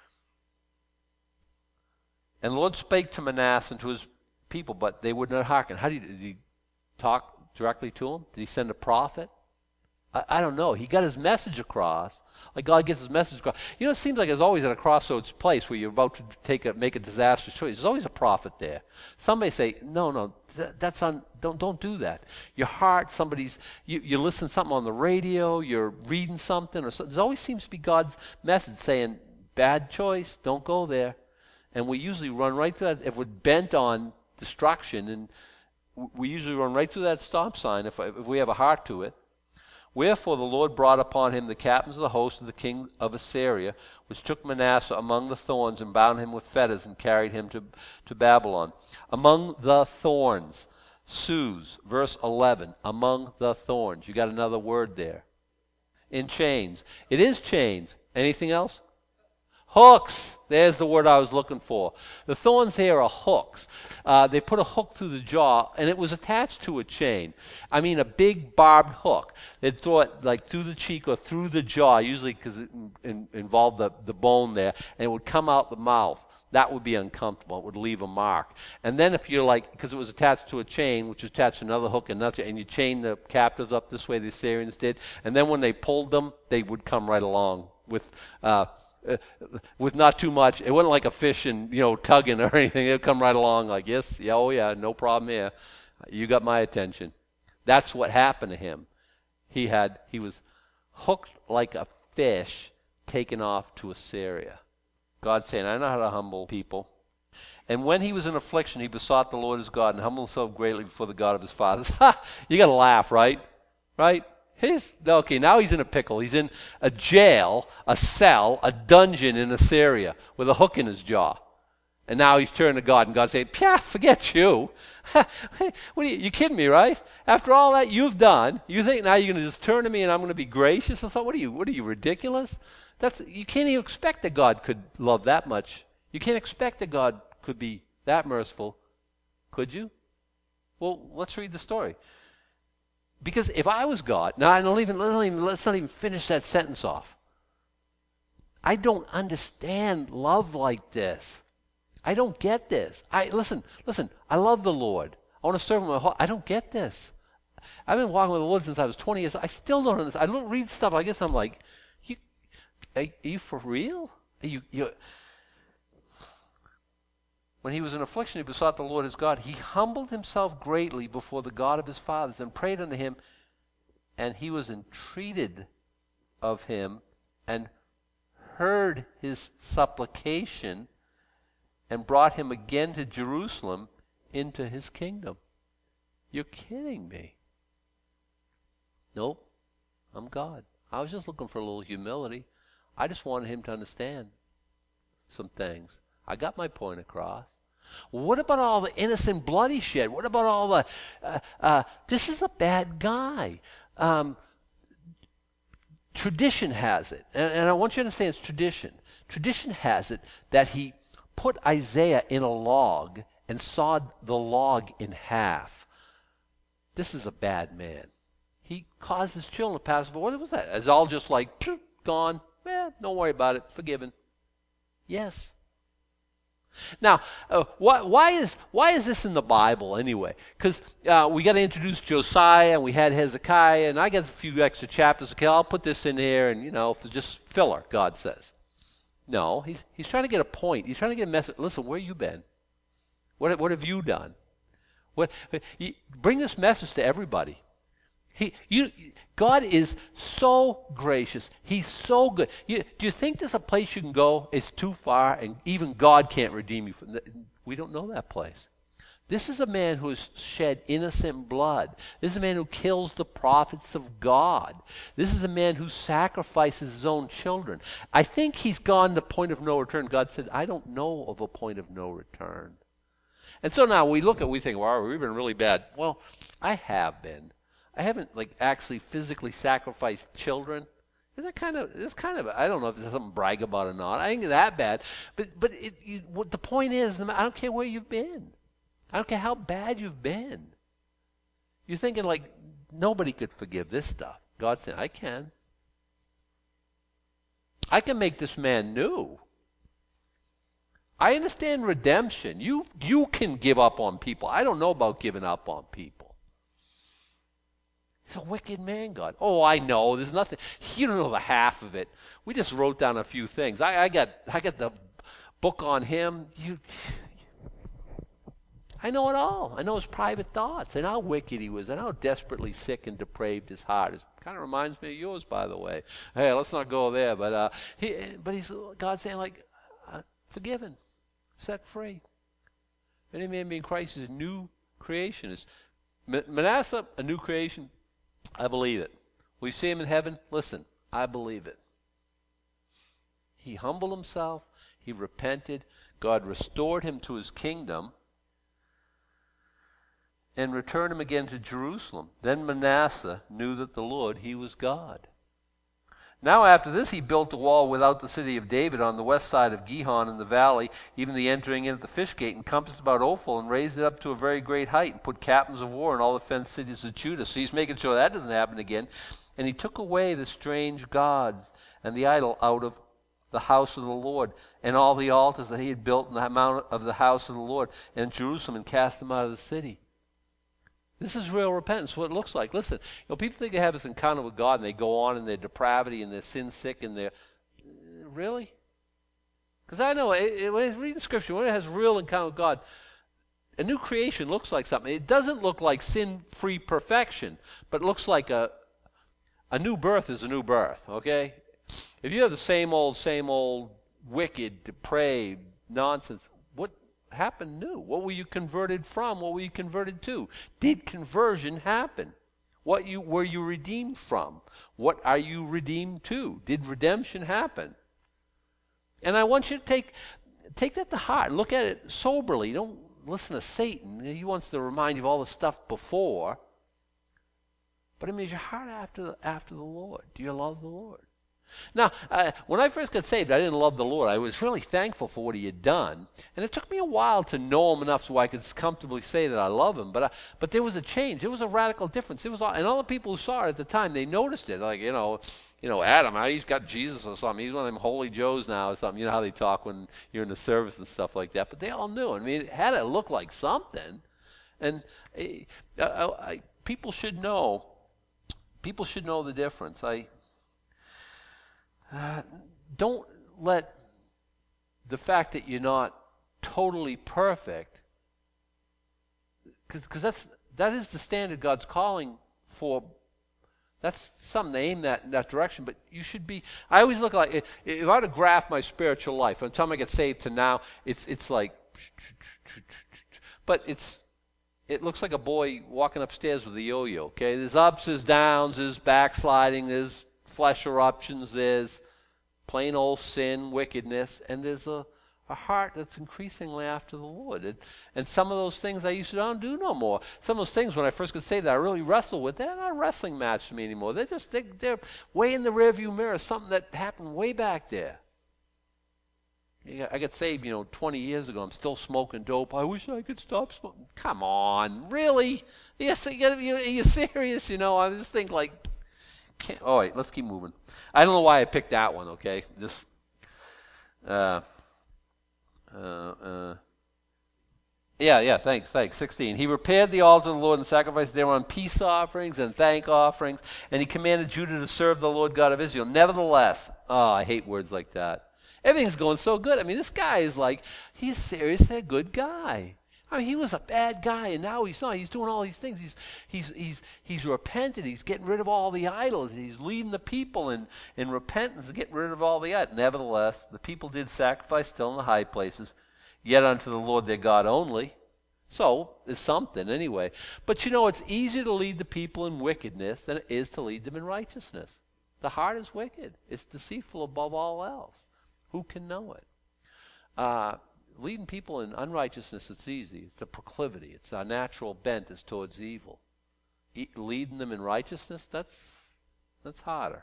And the Lord spake to Manasseh and to his people, but they would not hearken. How did he, did he talk directly to them? Did he send a prophet? I, I don't know. He got his message across, like God gets his message across. You know, it seems like it's always at a crossroads place where you're about to take a, make a disastrous choice. There's always a prophet there. Somebody say, no, no, that, that's on. Don't don't do that. Your heart, somebody's. You, you listen to something on the radio. You're reading something, or something. There always seems to be God's message saying, bad choice. Don't go there. And we usually run right through that if we're bent on destruction, and we usually run right through that stop sign if, if we have a heart to it. Wherefore the Lord brought upon him the captains of the host of the king of Assyria, which took Manasseh among the thorns and bound him with fetters and carried him to, to Babylon. Among the thorns, Suz, verse eleven, among the thorns. You got another word there. In chains. It is chains. Anything else? Hooks. There's the word I was looking for. The thorns here are hooks. Uh, they put a hook through the jaw, and it was attached to a chain. I mean, a big barbed hook. They'd throw it like through the cheek or through the jaw, usually because it in, involved the, the bone there, and it would come out the mouth. That would be uncomfortable. It would leave a mark. And then if you're like, because it was attached to a chain, which was attached to another hook and another, and you chain the captives up this way, the Assyrians did, and then when they pulled them, they would come right along with... Uh, Uh, with not too much. It wasn't like a fish and, you know, tugging or anything. It would come right along like, yes, yeah, oh yeah, no problem here. You got my attention. That's what happened to him. He had, he was hooked like a fish taken off to Assyria. God saying, I know how to humble people. And when he was in affliction, he besought the Lord his God and humbled himself greatly before the God of his fathers. Ha! You got to laugh, right? Right? His, okay, now he's in a pickle. He's in a jail, a cell, a dungeon in Assyria with a hook in his jaw. And now he's turning to God, and God's saying, "Pah, forget you. What are you, you kidding me, right? After all that you've done, you think now you're going to just turn to me and I'm going to be gracious or something? What are you, what are you, ridiculous? That's, you can't even expect that God could love that much. You can't expect that God could be that merciful. Could you? Well, let's read the story. Because if I was God, now I don't even, let's not even, let's not even finish that sentence off. I don't understand love like this. I don't get this. I listen, listen, I love the Lord. I want to serve him my whole, I don't get this. I've been walking with the Lord since I was twenty years old. I still don't understand. I don't read stuff. I guess I'm like, you, are, are you for real? Are you, you When he was in affliction, he besought the Lord his God. He humbled himself greatly before the God of his fathers and prayed unto him, and he was entreated of him and heard his supplication and brought him again to Jerusalem into his kingdom. You're kidding me. Nope, I'm God. I was just looking for a little humility. I just wanted him to understand some things. I got my point across. What about all the innocent blood he shed? What about all the, uh, uh, this is a bad guy. Um, tradition has it, and, and I want you to understand it's tradition. Tradition has it that he put Isaiah in a log and sawed the log in half. This is a bad man. He caused his children to pass away. What was that? It's all just like, gone. Eh, don't worry about it. Forgiven. Yes. Now, uh, why, why is why is this in the Bible anyway? Because uh, we got to introduce Josiah, and we had Hezekiah, and I got a few extra chapters. Okay, I'll put this in here, and you know, for just filler, God says. No, he's he's trying to get a point. He's trying to get a message. Listen, where you been? What what have you done? What you, bring this message to everybody. He, you, God is so gracious. He's so good. You, do you think there's a place you can go? It's too far, and even God can't redeem you from. We don't know that place. This is a man who has shed innocent blood. This is a man who kills the prophets of God. This is a man who sacrifices his own children. I think he's gone to point of no return. God said, I don't know of a point of no return. And so now we look at, we think, wow, we've been really bad. Well, I have been. I haven't like actually physically sacrificed children. Is that kind of? It's kind of. I don't know if there's something to brag about or not. I ain't that bad. But but it, you, what the point is, I don't care where you've been. I don't care how bad you've been. You're thinking like nobody could forgive this stuff. God said, I can. I can make this man new. I understand redemption. You you can give up on people. I don't know about giving up on people. He's a wicked man, God. Oh, I know. There's nothing. You don't know the half of it. We just wrote down a few things. I, I got I got the book on him. You, I know it all. I know his private thoughts. I know how wicked he was. I know how desperately sick and depraved his heart is. Kind of reminds me of yours, by the way. Hey, let's not go there. But uh, he, but he's God's saying like, uh, forgiven, set free. Any man being Christ is a new creation. Is Manasseh a new creation? I believe it. We see him in heaven. Listen, I believe it. He humbled himself. He repented. God restored him to his kingdom and returned him again to Jerusalem. Then Manasseh knew that the Lord, he was God. Now after this he built a wall without the city of David on the west side of Gihon in the valley, even the entering in at the fish gate, and encompassed about Ophel, and raised it up to a very great height, and put captains of war in all the fenced cities of Judah. So he's making sure that doesn't happen again. And he took away the strange gods and the idol out of the house of the Lord, and all the altars that he had built in the mount of the house of the Lord in Jerusalem, and cast them out of the city. This is real repentance, what it looks like. Listen, you know, people think they have this encounter with God and they go on in their depravity and their sin sick and their... Really? Because I know, it, it, when I read the scripture, when it has real encounter with God, a new creation looks like something. It doesn't look like sin-free perfection, but it looks like a, a new birth is a new birth, okay? If you have the same old, same old, wicked, depraved nonsense, what happened new? What were you converted from? What were you converted to? Did conversion happen? What you were you redeemed from? What are you redeemed to? Did redemption happen? And I want you to take take that to heart. Look at it soberly. Don't listen to Satan. He wants to remind you of all the stuff before. But I mean, is your heart after, after the Lord? Do you love the Lord? Now, uh, when I first got saved, I didn't love the Lord. I was really thankful for what he had done. And it took me a while to know him enough so I could comfortably say that I love him. But I, but there was a change. There was a radical difference. It was, and all the people who saw it at the time, they noticed it. Like, you know, you know, Adam, he's got Jesus or something. He's one of them holy Joes now or something. You know how they talk when you're in the service and stuff like that. But they all knew. I mean, it had to look like something. And uh, I, I, people should know. People should know the difference. I... Uh, don't let the fact that you're not totally perfect, because that's that is the standard God's calling for. That's something to aim that in that direction. But you should be. I always look like if, if I were to graph my spiritual life from the time I get saved to now, it's it's like, but it's it looks like a boy walking upstairs with a yo-yo. Okay, there's ups, there's downs, there's backsliding, there's flesh eruptions, there's plain old sin, wickedness, and there's a, a heart that's increasingly after the Lord. And, and some of those things I used to not do no more. Some of those things when I first got saved that I really wrestled with, they're not a wrestling match to me anymore. They're just, they, they're way in the rearview mirror, something that happened way back there. I got saved, you know, twenty years ago. I'm still smoking dope. I wish I could stop smoking. Come on, really? Yes, are you serious? You know, I just think like, can't, all right, let's keep moving. I don't know why I picked that one, okay? Just, uh, uh, uh, yeah, yeah, thanks, thanks. sixteen. He repaired the altar of the Lord and sacrificed thereon peace offerings and thank offerings, and he commanded Judah to serve the Lord God of Israel. Nevertheless, oh, I hate words like that. Everything's going so good. I mean, this guy is like, he's seriously a good guy. I mean, he was a bad guy, and now he's not. He's doing all these things. He's he's he's he's repented. He's getting rid of all the idols. He's leading the people in, in repentance to get rid of all the idols. Nevertheless, the people did sacrifice still in the high places, yet unto the Lord their God only. So, it's something anyway. But you know, it's easier to lead the people in wickedness than it is to lead them in righteousness. The heart is wicked. It's deceitful above all else. Who can know it? Uh, leading people in unrighteousness, it's easy. It's a proclivity. It's our natural bent is towards evil. E- leading them in righteousness, that's that's harder.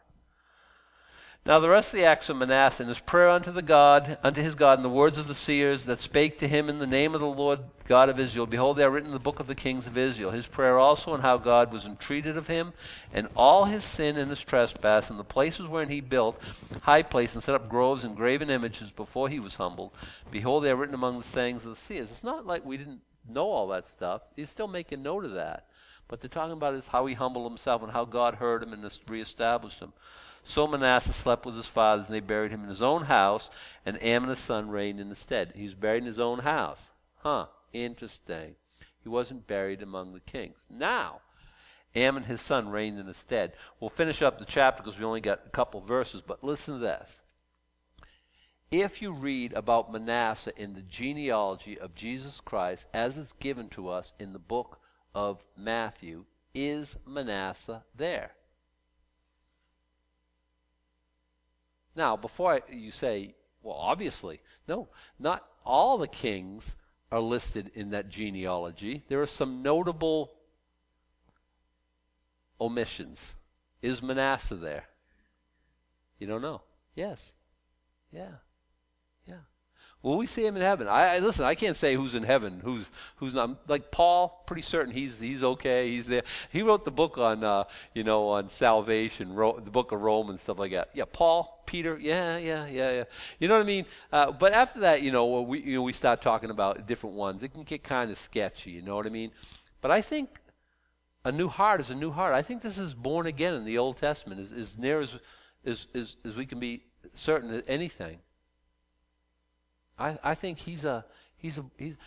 Now the rest of the acts of Manasseh, and his prayer unto the God, unto his God, and the words of the seers that spake to him in the name of the Lord God of Israel, behold, they are written in the book of the kings of Israel. His prayer also, and how God was entreated of him, and all his sin and his trespass, and the places wherein he built high places and set up groves and graven images before he was humbled. Behold, they are written among the sayings of the seers. It's not like we didn't know all that stuff. He's still making note of that. But they're talking about is how he humbled himself and how God heard him and reestablished him. So Manasseh slept with his fathers, and they buried him in his own house, and Amon his son reigned in his stead. He's buried in his own house. Huh, interesting. He wasn't buried among the kings. Now, Amon his son reigned in his stead. We'll finish up the chapter because we only got a couple verses, but listen to this. If you read about Manasseh in the genealogy of Jesus Christ, as it's given to us in the book of Matthew, is Manasseh there? Now, before I, you say, well, obviously, no, not all the kings are listed in that genealogy. There are some notable omissions. Is Manasseh there? You don't know? Yes. Yeah. Yeah. Will we see him in heaven? I, I listen. I can't say who's in heaven, who's who's not. Like Paul, pretty certain he's he's okay. He's there. He wrote the book on uh, you know on salvation, Ro- the book of Romans, stuff like that. Yeah, Paul, Peter. Yeah, yeah, yeah, yeah. You know what I mean? Uh, but after that, you know, we you know we start talking about different ones. It can get kind of sketchy. You know what I mean? But I think a new heart is a new heart. I think this is born again in the Old Testament, as, as near as, as as as we can be certain of anything. I, I think he's a he's a he's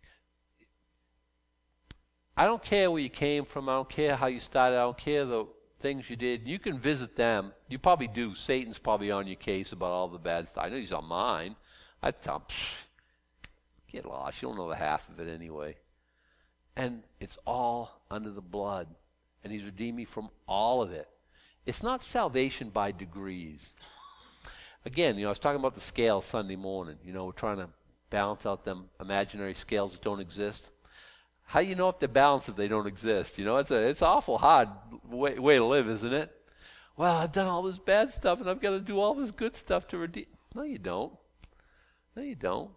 I don't care where you came from, I don't care how you started, I don't care the things you did. You can visit them. You probably do. Satan's probably on your case about all the bad stuff. I know he's on mine. I'd tell him, get lost. You don't know the half of it anyway. And it's all under the blood. And he's redeemed me from all of it. It's not salvation by degrees. Again, you know, I was talking about the scale Sunday morning. You know, we're trying to balance out them imaginary scales that don't exist. How do you know if they're balanced if they don't exist? You know, it's a it's awful hard way, way to live, isn't it? Well, I've done all this bad stuff and I've got to do all this good stuff to redeem. No, you don't. No, you don't.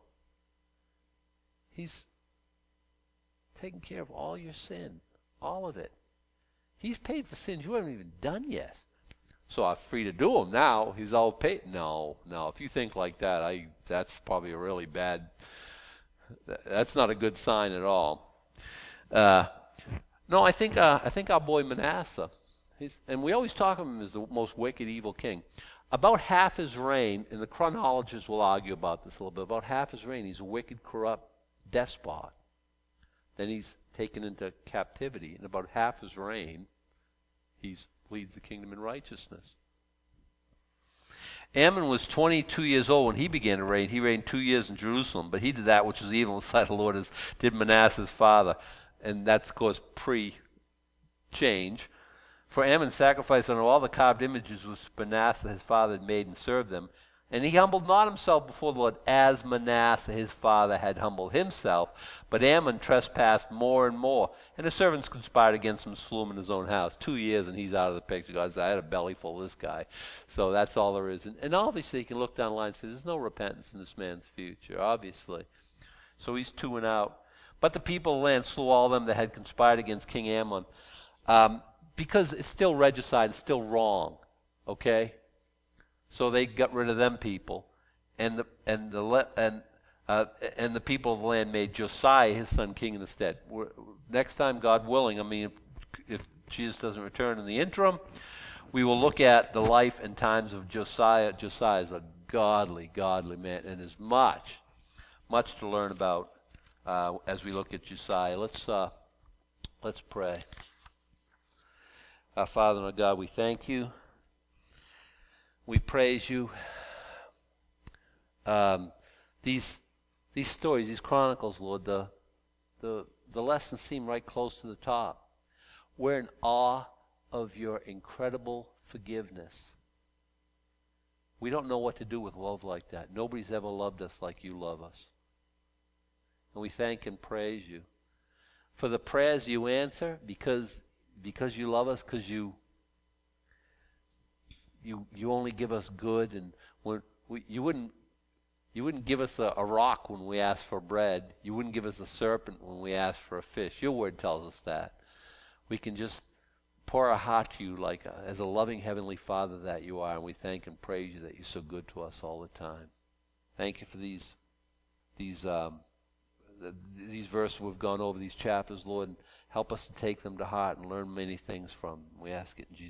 He's taken care of all your sin, all of it. He's paid for sins you haven't even done yet. So I'm free to do them now. He's all paid. No, no. If you think like that, I that's probably a really bad. That's not a good sign at all. Uh, no, I think uh, I think our boy Manasseh. He's, and we always talk of him as the most wicked, evil king. About half his reign, and the chronologists will argue about this a little bit. About half his reign, he's a wicked, corrupt despot. Then he's taken into captivity, and about half his reign, he leads the kingdom in righteousness. Ammon was twenty-two years old when he began to reign. He reigned two years in Jerusalem, but he did that which was evil in the sight of the Lord, as did Manasseh's father. And that's, of course, pre-change. For Ammon sacrificed unto all the carved images which Manasseh his father had made and served them. And he humbled not himself before the Lord, as Manasseh his father had humbled himself. But Ammon trespassed more and more. And his servants conspired against him and slew him in his own house. Two years and he's out of the picture. God said, I had a belly full of this guy. So that's all there is. And, and obviously you can look down the line and say, there's no repentance in this man's future, obviously. So he's two and out. But the people of the land slew all them that had conspired against King Ammon. Um, because it's still regicide, it's still wrong. Okay? So they got rid of them people, and the and the and uh, and the people of the land made Josiah his son king in the stead. We're, next time, God willing, I mean, if, if Jesus doesn't return in the interim, we will look at the life and times of Josiah. Josiah is a godly, godly man, and there's much, much to learn about uh, as we look at Josiah. Let's uh, let's pray. Our Father and our God, we thank you. We praise you. Um, these these stories, these chronicles, Lord, the the the lessons seem right close to the top. We're in awe of your incredible forgiveness. We don't know what to do with love like that. Nobody's ever loved us like you love us. And we thank and praise you for the prayers you answer because because you love us, because you You you only give us good, and when we, you wouldn't you wouldn't give us a, a rock when we ask for bread. You wouldn't give us a serpent when we ask for a fish. Your word tells us that. We can just pour our heart to you like a, as a loving heavenly Father that you are, and we thank and praise you that you're so good to us all the time. Thank you for these these um, the, these verses we've gone over, these chapters, Lord. And help us to take them to heart and learn many things from them. We ask it in Jesus' name.